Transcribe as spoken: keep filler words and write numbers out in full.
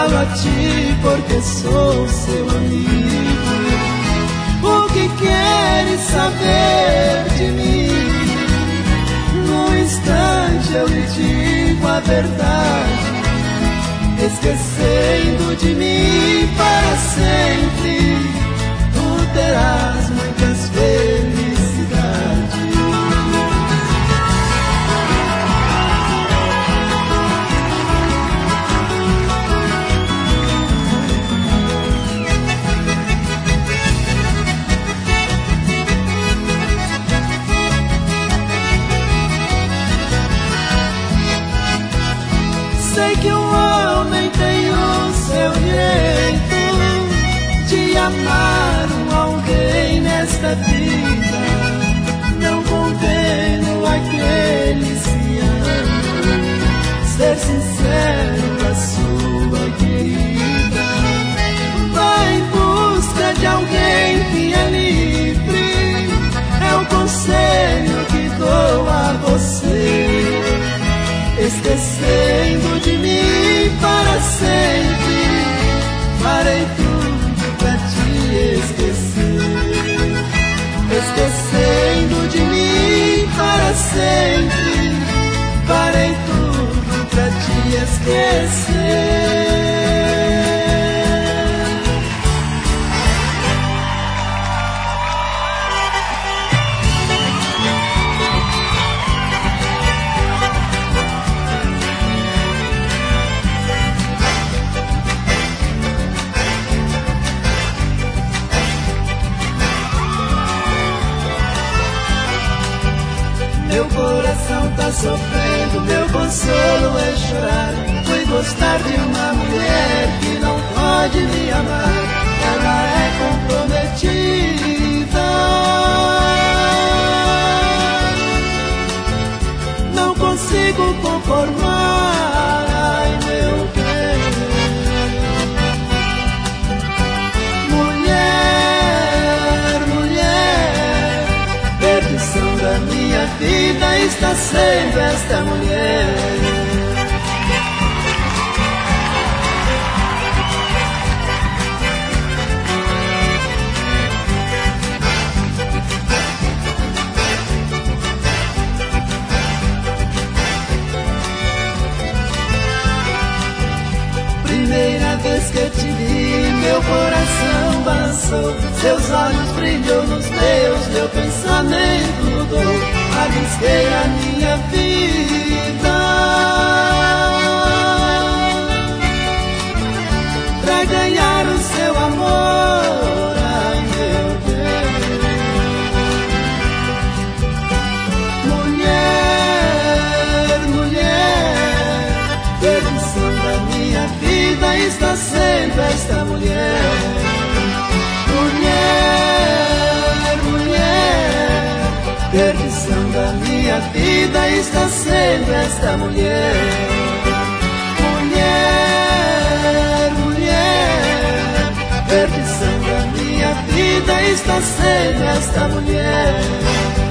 falo a ti porque sou seu amigo. O que queres saber de mim? Num instante eu lhe digo a verdade, esquecendo de mim para sempre, tu terás muitas felicidades. Sei que um homem tem o seu jeito de amar um alguém nesta vida. Não condeno a que ele se ama, ser sincero com a sua querida. Vai em busca de alguém que é livre, é o conselho que dou a você. Esquecendo de mim para sempre, farei tudo pra te esquecer. Esquecendo de mim para sempre, farei tudo pra te esquecer. Meu coração tá sofrendo, meu consolo é chorar. Fui gostar de uma mulher que não pode me amar. Ela é comprometida, não consigo conformar, ai meu bem. Mulher, mulher, perdição da minha vida está sendo esta mulher. Primeira vez que te vi, meu coração balançou, seus olhos brilhou nos meus, meu pensamento mudou. Arrisquei a minha vida pra ganhar o seu amor, ai meu Deus. Mulher, mulher, perdição da minha vida está sendo esta mulher. Mulher, mulher, perdição da minha vida está sendo esta mulher. Mulher, mulher, perdição da minha vida está sendo esta mulher.